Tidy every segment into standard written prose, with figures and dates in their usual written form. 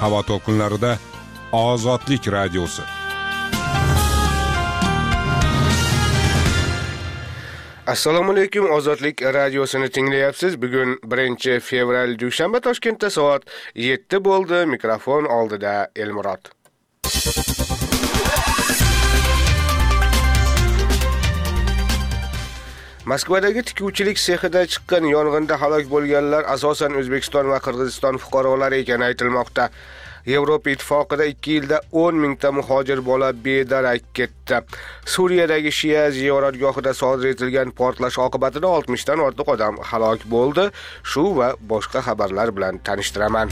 havo to'lqinlarida Ozodlik radiosi. Assalomu alaykum, Ozodlik radiosini tinglayapsiz. Bugun 1 fevral dushanba, Toshkentda soat 7 bo'ldi. Mikrofon oldida Elmurod. Moskvadagi tikuvchilik sexida chiqqan yong'inda halok bo'lganlar asosan O'zbekiston va Qirg'iziston fuqarolari ekani aytilmoqda. Yevropa ittifoqida 2 yilda 10 mingta muhojir bola bedarak ketdi. Suriyadagi Shia ziyoratgohida sodir etilgan portlash oqibatida 60 dan ortiq odam halok bo'ldi. Shu va boshqa xabarlar bilan tanishtiraman.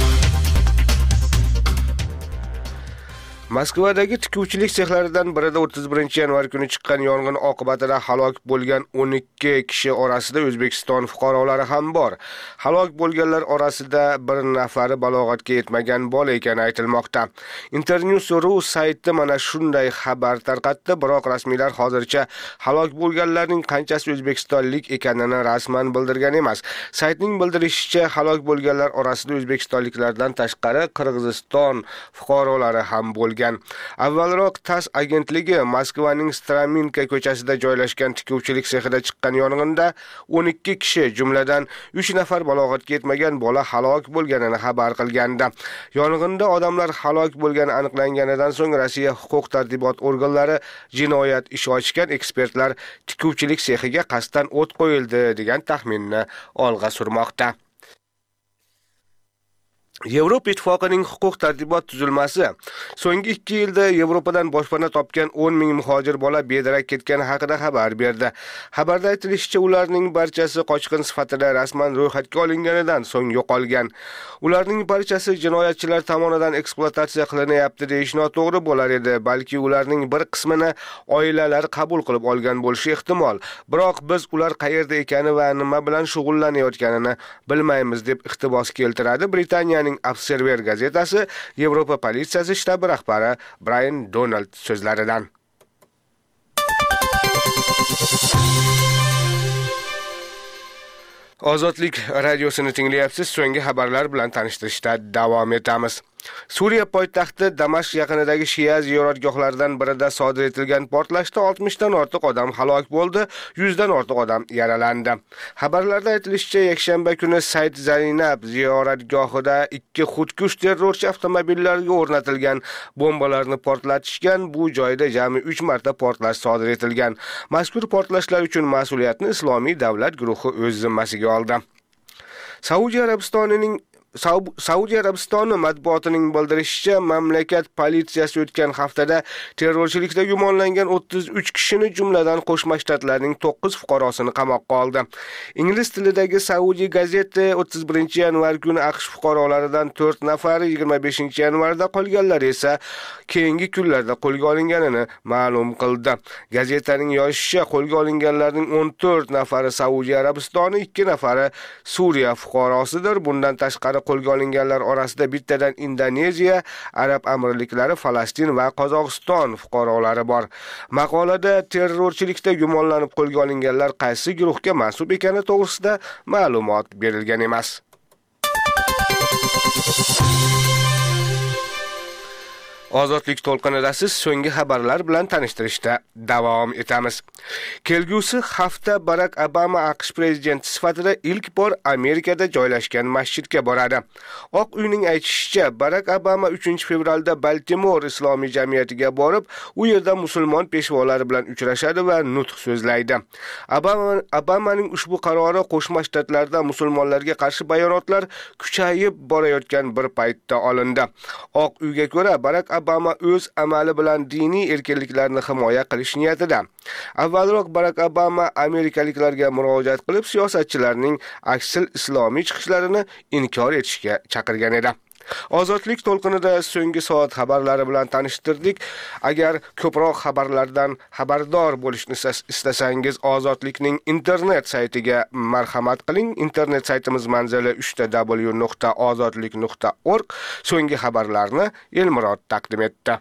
Moskvadagi tikuvchilik sexlaridan birida 31-yanvar kuni chiqqan yong'in oqibatida halok bo'lgan 12 kishi orasida O'zbekiston fuqarolari ham bor. Halok bo'lganlar orasida bir nafari balog'atga yetmagan bola ekani aytilmoqda. Internews.ru sayti mana shunday xabar tarqatdi, biroq rasmiylar hozircha halok bo'lganlarning qanchasi o'zbekistonlik ekanini rasman bildirgan emas. Saytning bildirishicha, halok bo'lganlar orasida o'zbekistonliklardan tashqari Qirg'iziston fuqarolari ham bo'lgan. Avvalroq TASS agentligi Moskvaning Straminka ko'chasida joylashgan tikuvchilik sexida chiqqan yong'inda 12 kishi, jumladan 3 nafar balog'atga yetmagan bola halok bo'lganini xabar qilgandi. Yong'inda odamlar halok bo'lgani aniqlanganidan so'ng Rossiya huquq-tartibot organlari jinoyat ishi ochgan. Ekspertlar tikuvchilik sexiga qasddan o't qo'yildi degan taxminni olg'a surmoqda. Yevropa ittifoqining huquq-tartibot tuzilmasi so'nggi 2 yilda Yevropadan boshpana topgan 10 ming muhojir bola bedarak ketgani haqida xabar berdi. Xabarda aytilishicha, ularning barchasi qochqin sifatida rasman ro'yxatga olinganidan so'ng yo'qolgan. Ularning barchasi jinoyatchilar tomonidan ekspluatatsiya qilinyapti deyish noto'g'ri bo'lar edi, balki ularning bir qismini oilalar qabul qilib olgan bo'lishi ehtimol. Biroq biz ular qayerda ekani va nima bilan shug'ullanayotganini bilmaymiz deb iqtibos keltiradi Britaniyaning Observer gazetasi Yevropa politsiyasi shtabi rahbari Brian Donald so'zlaridan. Ozodlik radiosini tinglayapsiz. So'nggi xabarlar bilan tanishtirishda davom etamiz. Suriya poytaxti Damashq yaqinidagi Shia ziyoratgohlaridan birida sodir etilgan portlashda 60 dan ortiq odam halok bo'ldi, 100 dan ortiq odam yaralandi. Xabarlarda aytilishicha, yakshanba kuni Said Zaynab ziyoratgohida 2 xudkush terrorchi avtomobillarga o'rnatilgan bombalarni portlatishgan. Bu joyda jami 3 marta portlash sodir etilgan. Mazkur portlashlar uchun mas'uliyatni Islomiy davlat guruhi o'z zimmasiga oldi. Saudiya Arabistoni matbuotining bildirishicha, mamlakat politsiyasi o'tgan haftada terrorchilikda gumonlangan 33 kishini, jumladan Qo'shma Shtatlarning 9 fuqarosini qamoqqa oldi. Ingliz tilidagi Saudi gazeti 31-yanvar kuni AQSh fuqarolaridan 4 nafari, 25-yanvarda qolganlari esa keyingi kunlarda qo'lga olinganini ma'lum qildi. Gazetaning yozishicha, qo'lga olinganlarning 14 nafari Saudiya Arabistoni, 2 nafari Suriya fuqarosidir. Bundan tashqari qo'lga olinganlar orasida bittadan Indoneziya, Arab Amirliklari, Falastin va Qozog'iston fuqarolari bor. Maqolada terrorchilikda gumonlanib qo'lga olinganlar qaysi guruhga mansub ekani to'g'risida ma'lumot berilgan emas. Ozodlik to'lqinidasiz. So'nggi xabarlar bilan tanishtirishda davom etamiz. Kelgusi hafta Barack Obama AQSh prezidenti sifatida ilk bor Amerikada joylashgan masjidga boradi. Oq uyning aytishicha, Barack Obama 3 fevralda Baltimore islomiy jamiyatiga borib, u yerda musulmon peshvolari bilan uchrashadi va nutq so'zlaydi. Obamaning ushbu qarori Qo'shma Shtatlarda musulmonlarga qarshi bayonotlar kuchayib borayotgan bir paytda olindi. Oq uyga ko'ra, Barack Obama o'z amali bilan diniy erkinliklarni himoya qilish niyatida. Avvalroq Barack Obama amerikaliklarga murojaat qilib, siyosatchilarning aksil islomiy chiqishlarini inkor etishga chaqirgan edi. Ozodlik to'lqinida so'nggi soat xabarlari bilan tanishtirdik. Agar ko'proq xabarlardan xabardor bo'lishni istasangiz, Ozodlikning internet saytiga marhamat qiling. Internet saytimiz manzili www.ozodlik.org. So'nggi xabarlarni Elmurod taqdim etdi.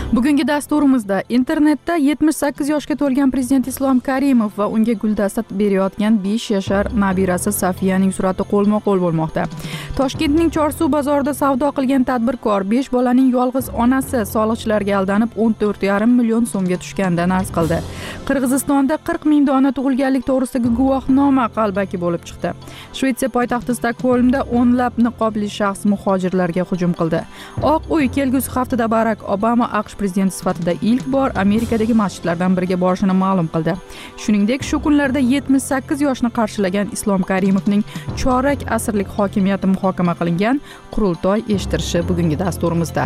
Bugungi dasturimizda internetda 78 yoshga to'lgan prezident Islom Karimov va unga guldasta berayotgan 5 yashar nabirasi Safiyaning surati qo'lma-qo'l bo'lmoqda. Toshkentning Chorsuv bozorida savdo qilgan tadbirkor 5 bolaning yolg'iz onasi soliqchilarga aldanib 14,5 million so'mga tushgandan arz qildi. Qirg'izistonda 40 ming dona tug'ilganlik to'g'risidagi guvohnoma qalbaki bo'lib chiqdi. Shvetsiya poytaxti Stokgolmda o'nlab niqobli shaxs muhojirlarga hujum qildi. Oq uy kelgusi haftada Barak Obama AQSh prezidenti sifatida ilk bor Amerikadagi masjidlardan biriga borishini ma'lum qildi. Shuningdek, shu kunlarda 78 yoshni qarshilagan Islom Karimovning chorak asrlik hokimiyati muhokama qilingan qurultoy eshittirishi bugungi dasturimizda.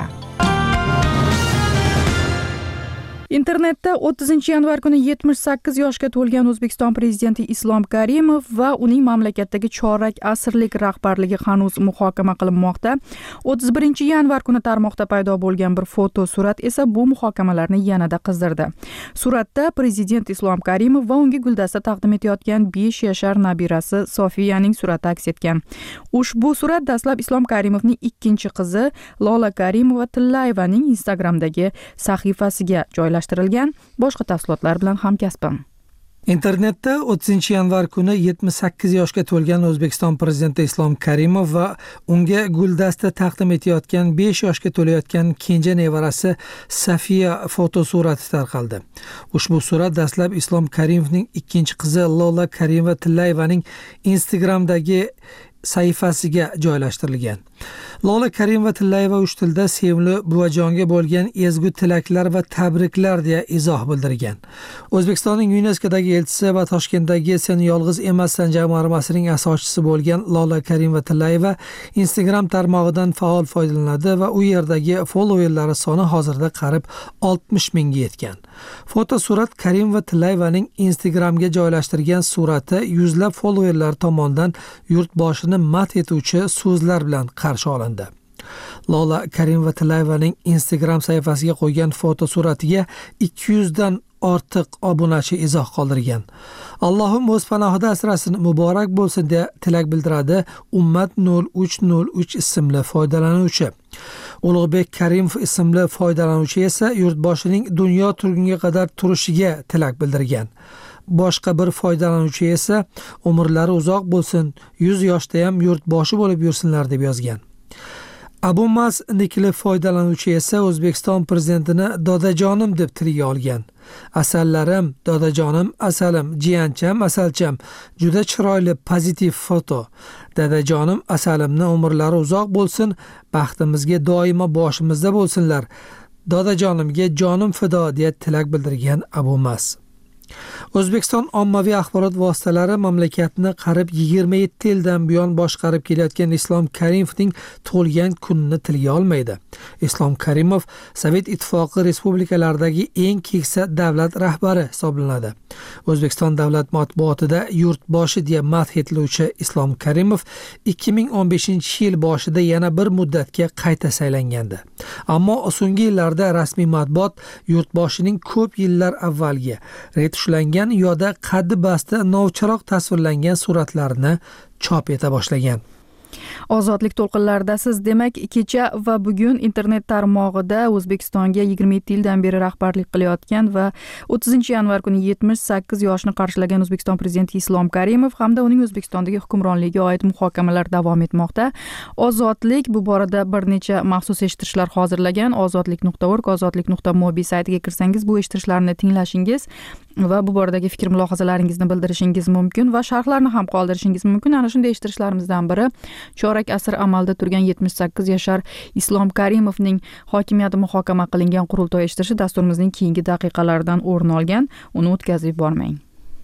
Internetda 30-yanvar kuni 78 yoshga to'lgan O'zbekiston prezidenti Islom Karimov va uning mamlakatdagi chorak asrlik rahbarligi hanuz muhokama qilinmoqda. 31-yanvar kuni tarmoqda paydo bo'lgan bir foto surat esa bu muhokamalarni yanada qizdirdi. Suratda prezident Islom Karimov va unga guldasta taqdim etayotgan 5 yashar nabirasi Sofiyaning surati aks etgan. Ushbu surat dastlab Islom Karimovning ikkinchi qizi Lola Karimova-Tillayevaning Instagramdagi sahifasiga joylashtirilgan. Boshqa tafsilotlar bilan hamkasbim. Internetda 30-yanvar kuni 78 yoshga to'lgan O'zbekiston prezidenti Islom Karimov va unga guldasta taqdim etayotgan 5 yoshga to'layotgan kenja nevarasi Safiya fotosurati tarqaldi. Ushbu surat dastlab Islom Karimovning ikkinchi qizi Lola Karimova-Tillayevaning Instagramdagi sahifasiga joylashtirilgan. Lola Karimova-Tillayeva uch tilda sevimli buvajonga bo'lgan ezgu tilaklar va tabriklar deya izoh bildirgan. O'zbekistonning UNESCOdagi elchisi va Toshkentdagi Sen yolg'iz emassan jamg'armasining asoschisi bo'lgan Lola Karimova-Tillayeva Instagram tarmog'idan faol foydalanadi va u yerdagi followerlari soni hozirda qarib 60 mingga yetgan. Fotosurat Karimova-Tillayevaning Instagramga joylashtirgan surati yuzlab followerlar tomonidan yurtboshini madh etuvchi so'zlar bilan qarshi olindi. Lola Karimova-Tillayevaning Instagram sahifasiga qo'ygan fotosuratiga 200 dan ortiq obunachi izoh qoldirgan. Allohim o'z panohida asrasin, muborak bo'lsin deya tilak bildiradi Ummat 0303 ismli foydalanuvchi. Ulug'bek Karimov ismli foydalanuvchi esa yurtboshining dunyo turgunga qadar turishiga tilak bildirgan. Boshqa bir foydalanuvchi esa umrlari uzoq bo'lsin, 100 yoshda ham yurtboshi bo'lib yursinlar deb yozgan. Abumas nikli foydalanuvchi esa O'zbekiston prezidentini dodajonim deb tilga olgan. Asallarim, dodajonim, asalim, jiyancham, asalcham, juda chiroyli pozitiv foto. Dadajonim, asalimni umrlari uzoq bo'lsin, baxtimizga doimo boshimizda bo'lsinlar. Dodajonimga jonim fido deya tilak bildirgan Abumas. O'zbekiston ommaviy axborot vositalari mamlakatni qarib 27 yildan buyon boshqarib kelayotgan Islom Karimovning tug'ilgan kunini tilga olmaydi. Islom Karimov Sovet ittifoqi respublikalaridagi eng keksa davlat rahbari hisoblanadi. O'zbekiston davlat matbuotida yurtboshi deya madh etiluvchi Islom Karimov 2015-yil boshida yana bir muddatga qayta saylangandi. Ammo so'nggi yillarda rasmiy matbuot yurtboshining ko'p yillar avvalgi retushlangan yoda qaddi basta novcharoq tasvirlangan suratlarini chop eta boshlagan. Ozodlik to'lqinlaridasiz. Demak, kecha va bugun internet tarmog'ida O'zbekistonga 27 yildan beri rahbarlik qilayotgan va 30-yanvar kuni 78 yoshni qarshilagan O'zbekiston prezidenti Islom Karimov hamda uning O'zbekistondagi hukmronligiga oid muhokamalar davom etmoqda. Ozodlik bu borada bir necha maxsus eshittirishlar hozirlagan. ozodlik.org, ozodlik.mobi saytiga kirsangiz bu eshittirishlarni tinglashingiz va bu boradagi fikr mulohazalaringizni bildirishingiz mumkin va sharhlarni ham qoldirishingiz mumkin. Ana shunday eshittirishlarımizdan biri chorak asr amalda turgan 78 yashar Islom Karimovning hokimiyati muhokama qilingan qurultoy eshittirishi dasturimizning keyingi daqiqalaridan o'rin olgan. Uni o'tkazib yubormang.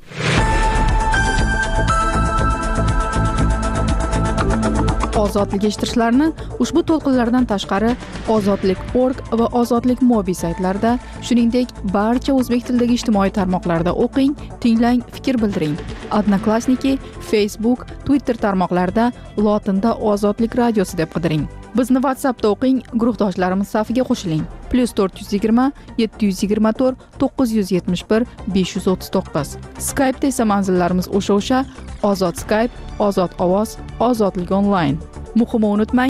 Ozodlik eshittirishlarini ushbu to'lqinlardan tashqari ozodlik.org va ozodlik.mobi saytlarida, shuningdek barcha o'zbek tilidagi ijtimoiy tarmoqlarda o'qing, tinglang, fikr bildiring. Odnoklassniki, Facebook, Twitter tarmoqlarida lotinda Ozodlik radiosi deb qidiring. Bizni WhatsAppda o'qing, guruhdoshlarimiz safiga qo'shiling. +420 724 971 539. Skype'da esa manzillarimiz o'sha Ozod Skype, Ozod ovoz, Ozodlik onlayn. Muhimi unutmang,